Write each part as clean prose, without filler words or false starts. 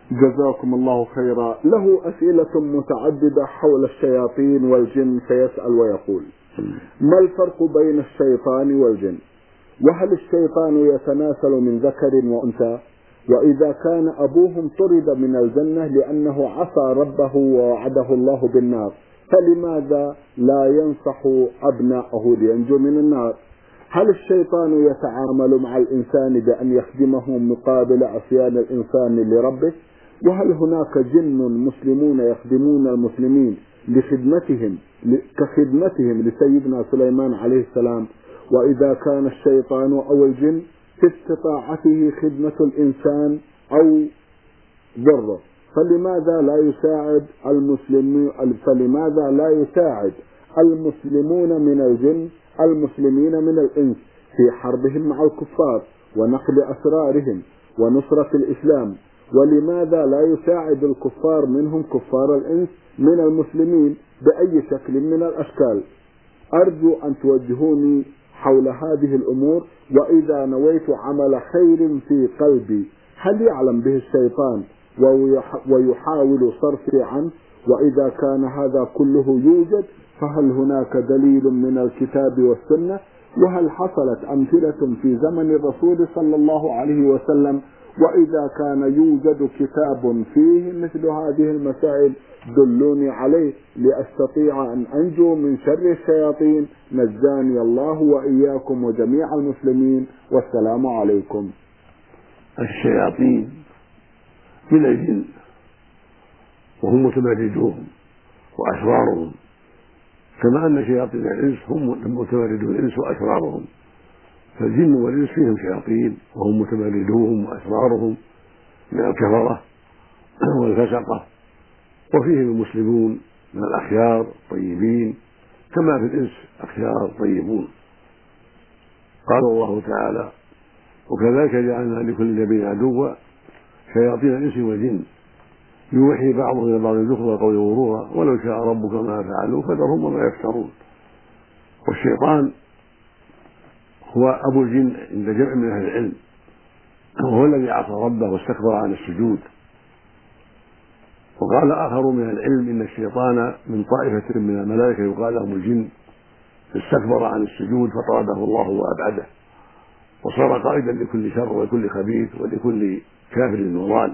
جزاكم الله خيرا. له أسئلة متعددة حول الشياطين والجن، فيسأل ويقول: ما الفرق بين الشيطان والجن؟ وهل الشيطان يتناسل من ذكر وأنثى؟ وإذا كان أبوهم طرد من الجنة لأنه عصى ربه ووعده الله بالنار، فلماذا لا ينصح أبناءه لينجوا من النار؟ هل الشيطان يتعامل مع الإنسان بأن يخدمه مقابل عصيان الإنسان لربه؟ وهل هناك جن مسلمون يخدمون المسلمين كخدمتهم لسيدنا سليمان عليه السلام؟ وإذا كان الشيطان أو الجن في استطاعته خدمة الإنسان أو ضره، فلماذا لا يساعد المسلمون من الجن المسلمين من الإنس في حربهم مع الكفار ونقل أسرارهم ونصرة الإسلام؟ ولماذا لا يساعد الكفار منهم كفار الإنس من المسلمين بأي شكل من الأشكال؟ أرجو أن توجهوني حول هذه الأمور. وإذا نويت عمل خير في قلبي، هل يعلم به الشيطان ويحاول صرفي عنه؟ وإذا كان هذا كله يوجد، فهل هناك دليل من الكتاب والسنة؟ وهل حصلت أمثلة في زمن الرسول صلى الله عليه وسلم؟ وإذا كان يوجد كتاب فيه مثل هذه المسائل دلوني عليه لأستطيع أن أنجو من شر الشياطين. نجاني الله وإياكم وجميع المسلمين، والسلام عليكم. الشياطين من الجن وهم متمردون وأشرارهم، كما أن شياطين الإنس هم متمردون الإنس وأشرارهم، فالجن والإنس فيهم شياطين وهم متمردون وأشرارهم من الكفرة والفسقة، وفيهم المسلمون من الأخيار الطيبين، كما في الإنس أخيار طيبون. قال الله تعالى: وكذلك جعلنا لكل نبي عدوا شياطين الإنس والجن يوحي بعضهم إلى بعض زخرف القول غرورا ولو شاء ربك ما فعلوا فذرهم وما يفترون. والشيطان هو أبو الجن عند جمع من أهل العلم، وهو الذي عصى ربه واستكبر عن السجود. وقال آخر من العلم إن الشيطان من طائفة من الملائكة يقال لهم الجن، استكبر عن السجود فطرده الله وأبعده، وصار قائدا لكل شر ولكل خبيث ولكل كافر وضال.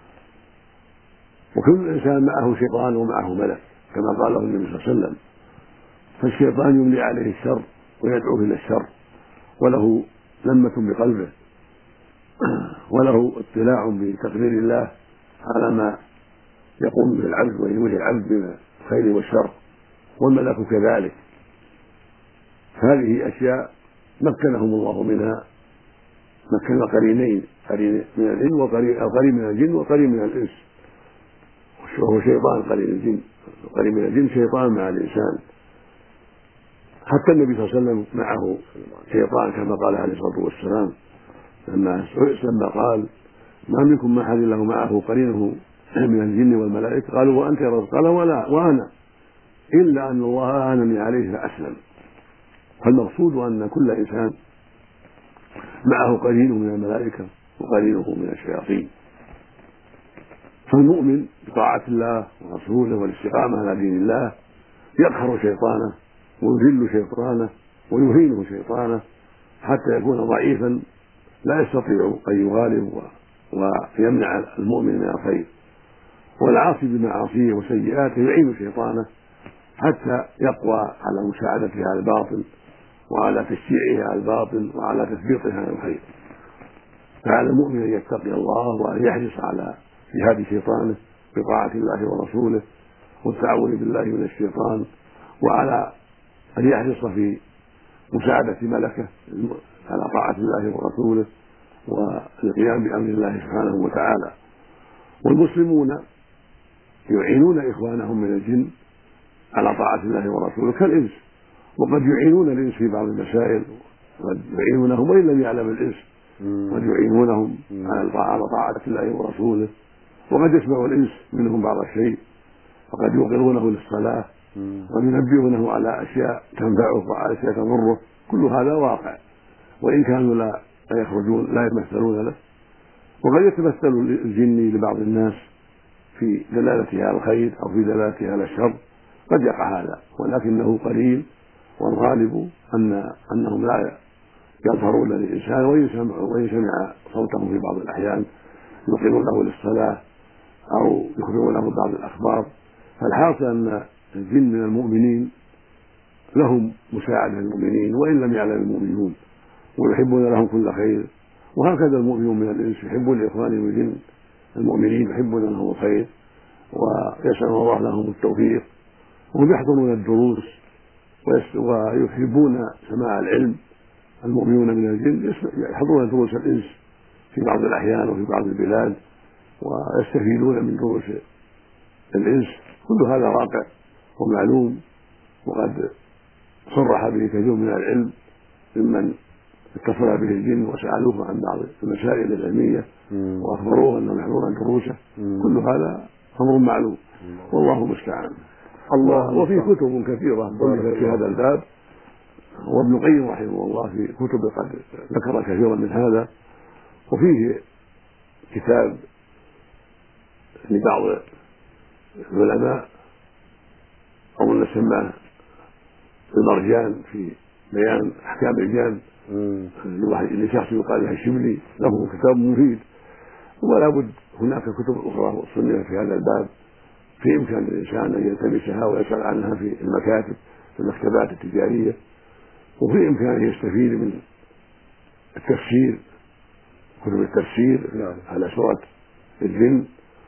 وكل إنسان معه شيطان ومعه ملك كما قاله النبي صلى الله عليه وسلم، فالشيطان يملي عليه الشر ويدعوه إلى الشر، وله لمة بقلبه، وله اطلاع بتقدير الله على ما يقوم به العبد ويريد العبد من الخير والشر، والملك كذلك. هذه أشياء مكنهم الله منها، مكن قرينين، قرين من الجن وقرين من الجن وقرين من الإنس، وهو شيطان قرين الجن، قرين من الجن شيطان مع الإنسان. حتى النبي صلى الله عليه وسلم معه شيطان كما قال عليه الصلاة والسلام لما قال: ما منكم من أحد له معه قرينه من الجن والملائكة، قالوا: وأنت يا رسول؟ قال: وأنا، إلا أن الله أعانني عليه فأسلم. فالمقصود أن كل إنسان معه قرينه من الملائكة وقرينه من الشياطين. فالمؤمن بطاعة الله ورسوله والاستقامة على دين الله يقهر شيطانه ويذل شيطانه ويهينه شيطانه حتى يكون ضعيفا لا يستطيع أن يغالب ويمنع المؤمن من الخير. والعاصي بمعاصيه وسيئاته يعين شيطانه حتى يقوى على مساعدته على الباطل وعلى تشجيعه على الباطل وعلى تثبيطه على الخير. فعلى المؤمن أن يتقي الله وأن يحرص على جهاد شيطانه بطاعة الله ورسوله والتعوذ بالله من الشيطان، وعلى أن يحرص في مساعدة ملكه على طاعة الله ورسوله والقيام بأمر الله سبحانه وتعالى. والمسلمون يعينون إخوانهم من الجن على طاعة الله ورسوله كالإنس، وقد يعينون الإنس في بعض المسائل، وقد يعينونهم وإن لم يعلم الإنس، قد يعينونهم على طاعة الله ورسوله، وقد يسمع الإنس منهم بعض الشيء، وقد يوقظونه للصلاة، وقد ينبهونه على أشياء تنفعه وعلى أشياء تضره. كل هذا واقع، وإن كانوا لا يخرجون لا يتمثلون له، وقد يتمثل الجن لبعض الناس في دلالته على الخير أو في دلالته على الشر، قد يقع هذا، ولكنه قليل، والغالب أنهم لا يظهرون للإنسان، وإن سمع صوتهم في بعض الأحيان يوقظون له للصلاة أو يخبرون له بعض الأخبار. فالحاصل أن الجن من المؤمنين لهم مساعدة للمؤمنين وإن لم يعلم المؤمنون، ويحبون لهم كل خير، وهكذا المؤمنون من الإنس يحبون لإخوانهم الجن المؤمنين، يحبون لهم الخير ويسأل الله لهم التوفيق، وهم يحضرون الدروس ويحبون سماع العلم. المؤمنون من الجن يحضرون دروس الإنس في بعض الأحيان وفي بعض البلاد ويستفيدون من دروس الإنس. كل هذا واقع ومعلوم، وقد صرح به كثير من العلم ممن اتصل به الجن وسألوه عن بعض المسائل العلمية وأخبروه أنهم يحضرون دروسه. كل هذا أمر معلوم، والله المستعان. وفي كتب كثيرة ألفت في هذا الباب، وابن القيم رحمه الله في كتب قد ذكر كثيرا من هذا. وفيه كتاب لبعض العلماء أو نسماه المرجان في بيان أحكام الجان لشخص يقال له الشبلي، له كتاب مفيد. ولا بد هناك كتب أخرى صنفت في هذا الباب في إمكان الإنسان أن يلتمسها ويسأل عنها في المكاتب في المكتبات التجارية، وفي إمكانه يستفيد من التفسير، كتب التفسير على سورة الجن،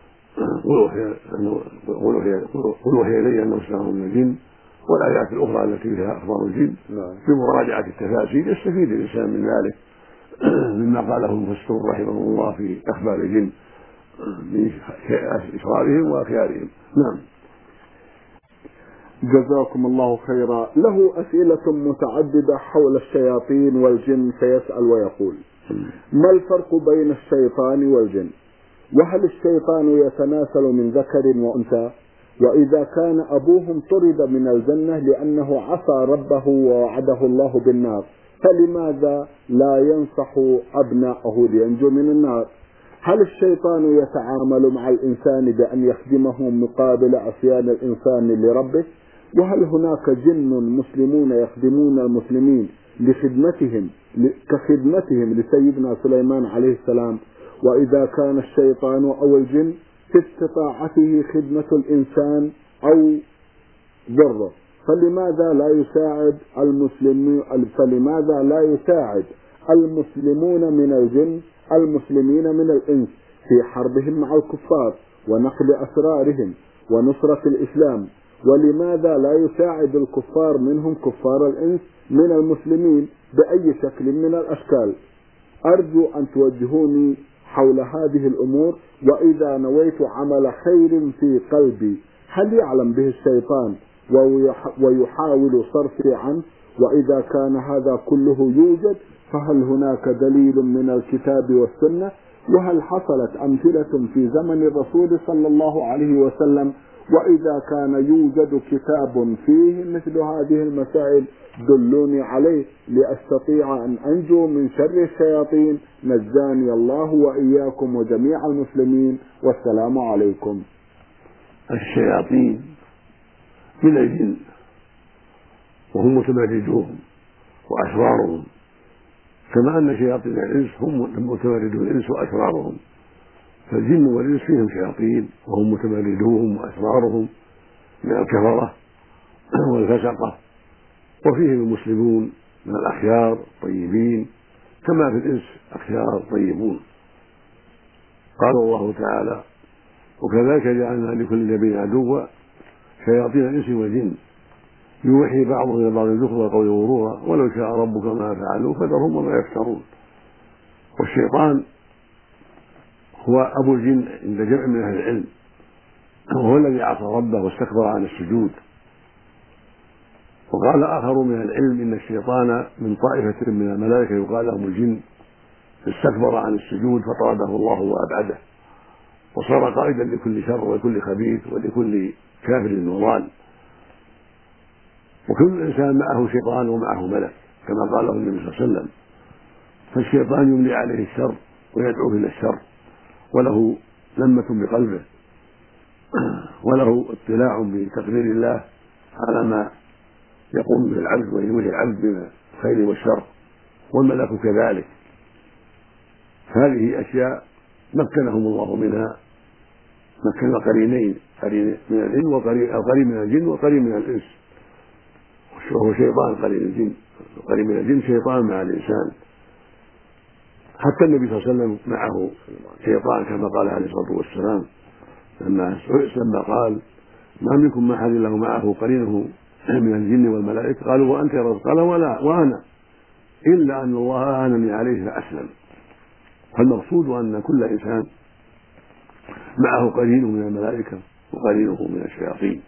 قل وحي إلي أنه استمع من الجن، والآيات الأخرى التي فيها أخبار الجن. بمراجعة التفاسير يستفيد الإنسان من ذلك مما قاله المفسرون رحمه الله في أخبار الجن من إشرارهم وأخيارهم. نعم. جزاكم الله خيرا. له أسئلة متعددة حول الشياطين والجن، فيسأل ويقول: ما الفرق بين الشيطان والجن؟ وهل الشيطان يتناسل من ذكر وأنثى؟ وإذا كان أبوهم طرد من الجنة لأنه عصى ربه ووعده الله بالنار، فلماذا لا ينصح أبناءه لينجوا من النار؟ هل الشيطان يتعامل مع الإنسان بأن يخدمه مقابل عصيان الإنسان لربه؟ وهل هناك جن مسلمون يخدمون المسلمين كخدمتهم لسيدنا سليمان عليه السلام؟ وإذا كان الشيطان أو الجن في استطاعته خدمة الإنسان أو ضره، فلماذا لا يساعد المسلمون من الجن المسلمين من الإنس في حربهم مع الكفار ونقل أسرارهم ونصرة الإسلام؟ ولماذا لا يساعد الكفار منهم كفار الإنس من المسلمين بأي شكل من الأشكال؟ أرجو أن توجهوني حول هذه الأمور. وإذا نويت عمل خير في قلبي، هل يعلم به الشيطان ويحاول صرفي عنه؟ وإذا كان هذا كله يوجد، فهل هناك دليل من الكتاب والسنة؟ وهل حصلت أمثلة في زمن الرسول صلى الله عليه وسلم؟ وإذا كان يوجد كتاب فيه مثل هذه المسائل دلوني عليه لأستطيع أن أنجو من شر الشياطين. نجاني الله وإياكم وجميع المسلمين، والسلام عليكم. الشياطين من الجن، وهم متمردون وأشرارهم، كما أن شياطين الإنس هم متمردون الإنس وأشرارهم. فالجن والإنس فيهم شياطين وهم متمردون وأشرارهم من الكفرة والفسقة، وفيهم المسلمون من الأخيار الطيبين، كما في الإنس أخيار طيبون. قال الله تعالى: وكذلك جعلنا لكل نبي عدوا شياطين الإنس والجن يوحي بعضهم إلى بعض زخرف القول غرورا ولو شاء ربك ما فعلوا فذرهم وما يفترون. والشيطان هو أبو الجن عند جمع من أهل العلم، وهو الذي عصى ربه واستكبر عن السجود. وقال آخر من العلم إن الشيطان من طائفة من الملائكة يقال لهم الجن، استكبر عن السجود فطرده الله وأبعده، وصار قائدا لكل شر ولكل خبيث ولكل كافر وضال. وكل إنسان معه شيطان ومعه ملك كما قاله النبي صلى الله عليه وسلم، فالشيطان يملي عليه الشر ويدعوه إلى الشر، وله لمة بقلبه، وله اطلاع بتقدير الله على ما يقوم به العبد وينويه العبد من الخير والشر، والملك كذلك. هذه أشياء مكنهم الله منها، مكن قرينين، قرين من الإنس وقرين من الجن وقرين من الإنس، وهو شيطان قرين الجن، قرين من الجن شيطان مع الإنسان. حتى النبي صلى الله عليه وسلم معه شيطان كما قال عليه الصلاة والسلام لما قال ما منكم من أحد له معه قرينه من الجن والملائكة، قالوا وأنت يا رب؟ قال وأنا إلا أن الله أعانني عليه فأسلم. فالمقصود أن كل إنسان معه قرينه من الملائكة وقرينه من الشياطين.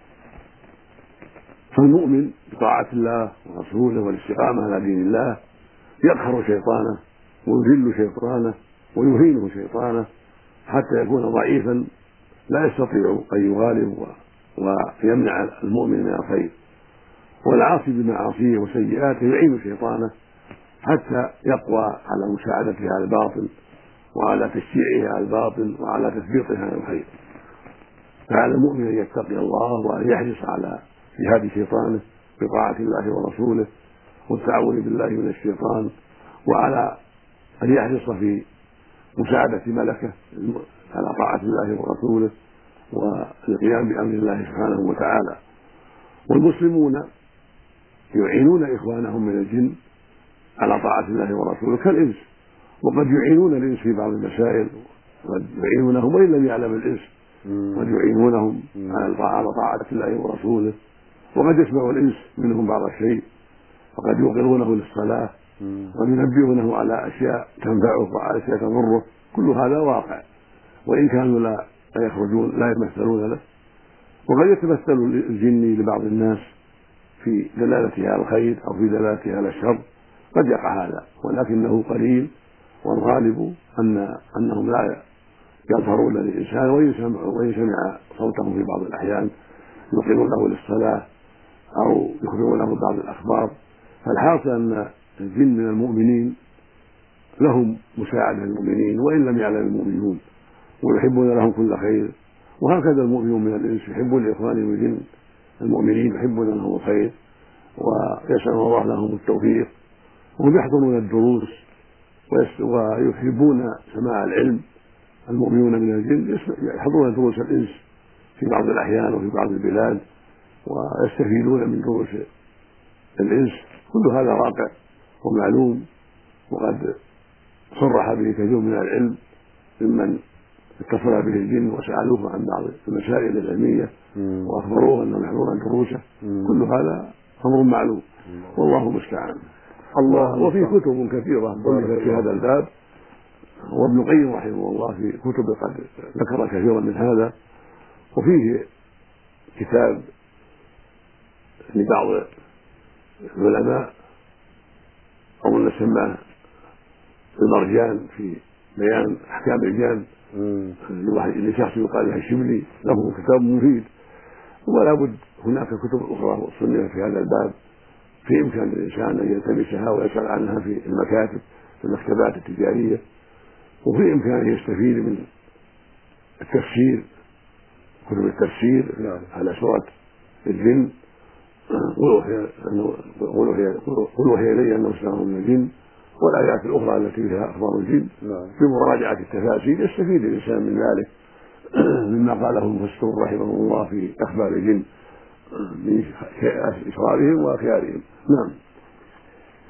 فالمؤمن بطاعة الله ورسوله والاستقامة على دين الله يقهر شيطانه ويذل شيطانه ويهينه شيطانه حتى يكون ضعيفا لا يستطيع أن يغالب ويمنع المؤمن من الخير. والعاصي بمعاصيه وسيئاته يعين شيطانه حتى يقوى على مساعدته على الباطل وعلى تشجيعه على الباطل وعلى تثبيطه على الخير. فعلى المؤمن أن يتقي الله وأن يحرص على جهاد شيطانه بطاعة الله ورسوله والتعوذ بالله من الشيطان، وعلى أن يحرص في مساعدة ملكه على طاعة الله ورسوله والقيام بأمر الله سبحانه وتعالى. والمسلمون يعينون إخوانهم من الجن على طاعة الله ورسوله كالإنس، وقد يعينون الإنس في بعض المسائل، وقد يعينونهم وإن لم يعلم الإنس، قد يعينونهم على طاعة الله ورسوله، وقد يسمع الإنس منهم بعض الشيء، وقد يوقظونه للصلاة وينبهونه على أشياء تنفعه وعلى أشياء تضره. كل هذا واقع، وإن كانوا لا يخرجون لا يتمثلون له. وقد يتمثل الجن لبعض الناس في دلالته على الخير أو في دلالته على الشر، قد يقع هذا، ولكنه قليل، والغالب أنهم لا يظهرون للإنسان، وإن سمع صوتهم في بعض الأحيان يوقظون له للصلاة أو يخبرون له بعض الأخبار. فالحاصل أن الجن من المؤمنين لهم مساعدة للمؤمنين وإن لم يعلم المؤمنون، ويحبون لهم كل خير. وهكذا المؤمنون من الإنس يحبون لإخوانهم الجن المؤمنين، يحبون لهم الخير ويسأل الله لهم التوفيق، وهم يحضرون الدروس ويحبون سماع العلم. المؤمنون من الجن يحضرون دروس الإنس في بعض الأحيان وفي بعض البلاد ويستفيدون من دروس الإنس. كل هذا واقع ومعلوم، وقد صرح به كثير من العلم ممن اتصل به الجن وسألوه عن بعض المسائل العلمية وأخبروه أنهم يحضرون دروسه. كل هذا أمر معلوم، والله المستعان. وفي كتب كثيرة ألفت في هذا الباب، وابن القيم رحمه الله في كتب قد ذكر كثيرا من هذا. وفيه كتاب لبعض العلماء أو سماه المرجان في بيان أحكام الجان لشخص يقال له الشبلي، له كتاب مفيد. ولا بد هناك كتب أخرى صنفت في هذا الباب في إمكان الإنسان أن يلتمسها ويسأل عنها في المكاتب في المكتبات التجارية، وفي إمكانه يستفيد من التفسير، كتب التفسير على سورة الجن. قل وحي إلي أنه استمع من الجن، والآيات الأخرى التي فيها أخبار الجن. بمراجعة التفاسير يستفيد الإنسان من ذلك مما قاله المفسرون رحمه الله في أخبار الجن من إشرارهم وأخيارهم. نعم.